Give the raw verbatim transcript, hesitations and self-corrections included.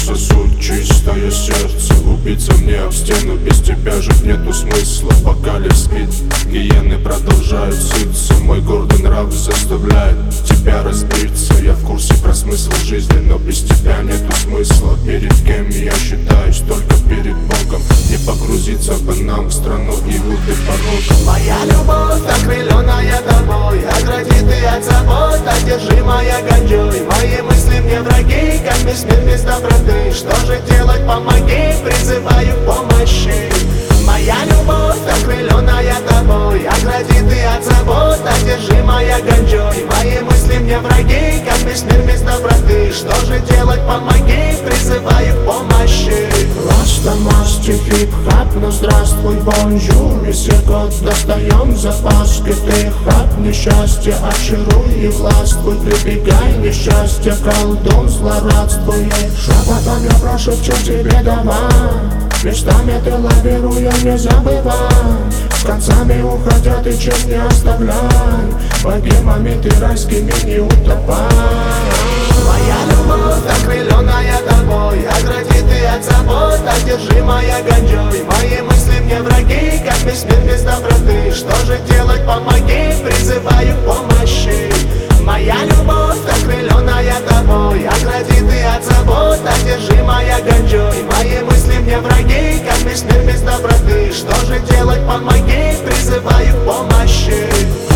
сосуд, чистое сердце. Убиться мне об стену, без тебя жить нету смысла. Пока лев спит, гиены продолжают сыться. Мой гордый нрав заставляет тебя разбиться. Я в курсе про смысл жизни, но без тебя нету смысла. Перед кем я считаюсь, только перед Богом. Не погрузиться бы нам в страну ивут и пороков. Моя любовь, окрыленная тобой, огради ты от забот, одержимая ганджой. Мои мысли мне враги, как весь мир без доброты. Что же делать, помоги, призываю к помощи. Моя любовь, окрыленная тобой, огради ты от забот, одержимая ганджой. Мои мысли мне враги, как весь мир без доброты. Что же делать, помоги, призываю к помощи. Просто масти хип-хап, ну здравствуй, бонжур. И секунд достаем запаски, ты хап, несчастье, очаруй и властвуй. Прибегай, несчастье, колдун злорадствует. Шепотом я прошепчу тебе давай, мечтами ты лавируя не забывай. С концами уходя ты честь не оставляй, богемами ты райскими не утопай. Моя любовь, окрыленная тобой, огради ты от забот, одержимая ганджой. Мои мысли мне враги, как весь мир без доброты. Что же делать, помоги, призываю к помощи. Моя любовь, окрыленная тобой, огради ты от забот, одержимая ганджой. Мои мысли мне враги, как весь мир без доброты. Что же делать, помоги, призываю к помощи.